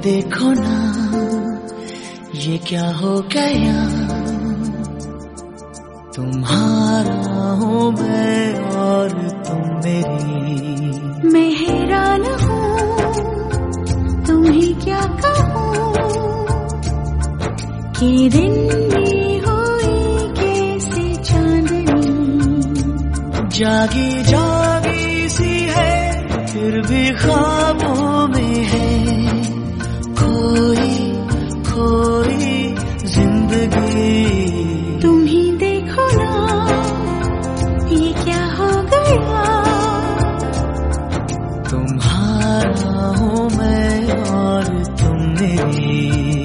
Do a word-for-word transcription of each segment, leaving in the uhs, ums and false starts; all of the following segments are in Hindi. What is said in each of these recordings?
देखो ना ये क्या हो गया, तुम्हारा हूँ मैं और तुम मेरी। मैं हैरान हूँ तुम्हें क्या कहूँ कि दिन में हुई कैसे चांदनी। जागी जागी सी है फिर भी ख्वाबों में है, खोई खोई जिंदगी। तुम ही देखो ना ये क्या हो गया, तुम्हारा हूँ मैं और तुम मेरी।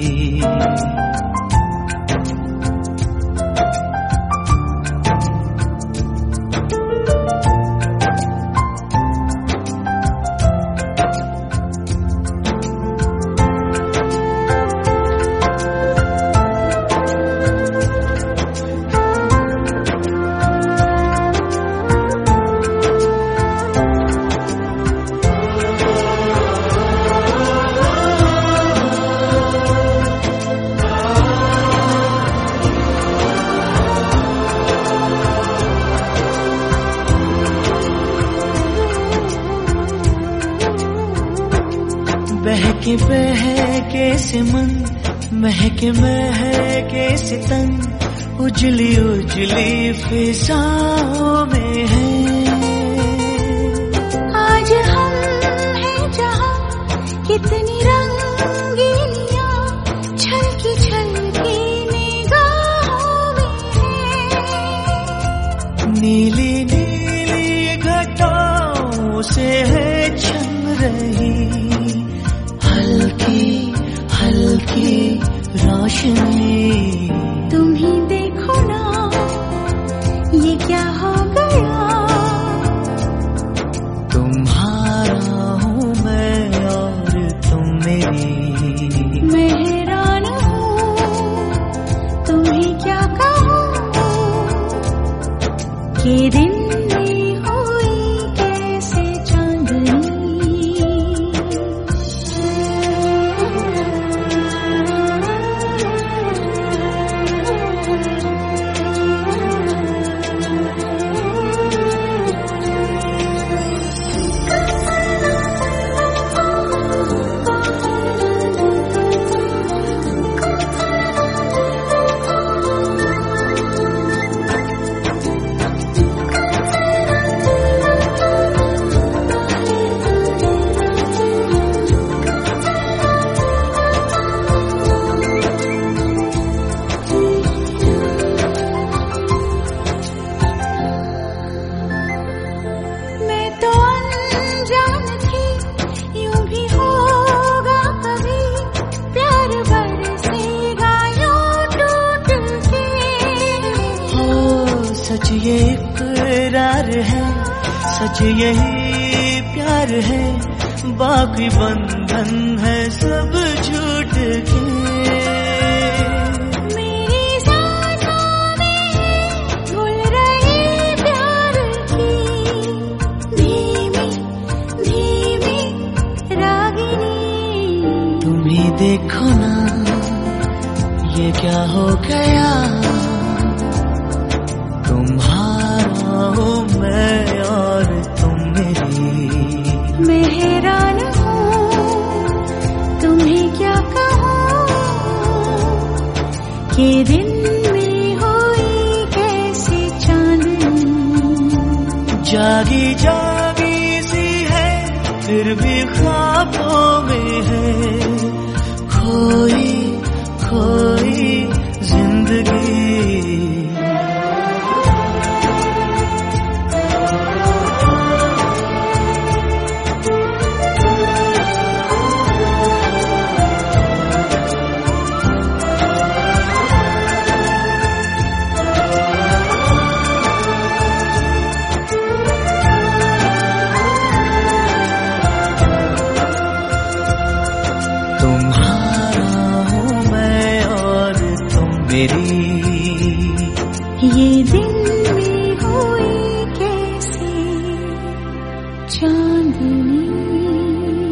बहके बहके से मन, महके महके से तन, उजली उजली फिजाओं में है। आज हम हैं जहाँ कितनी रंगीनियाँ छलकी छलकी निगाहों में है। नीली नीली घटाओं से है छन रही हल्की हल्की रोशनी। तुम ही देखो ना ये क्या हो गया, तुम्हारा हूँ मैं और तुम मेरी। मैं हैरान हूँ तुम्हें क्या कहूँ कि दिन में हुई कैसे चांदनी। सच ये इकरार है, सच यही प्यार है, बाकी बंधन है सब झूठ के। मेरी सांसों में घुल रही प्यार की धीमी धीमी रागिनी। तुम ही देखो ना ये क्या हो गया, तुम्हारा हूँ मैं और तुम मेरी। मैं हैरान हूँ तुम्हें क्या कहूँ कि दिन में हुई कैसी चांदनी। जागी जागी सी है फिर भी ख्वाबों में है, खोई खोई जिंदगी। ये दिन में हुई कैसी चांदनी।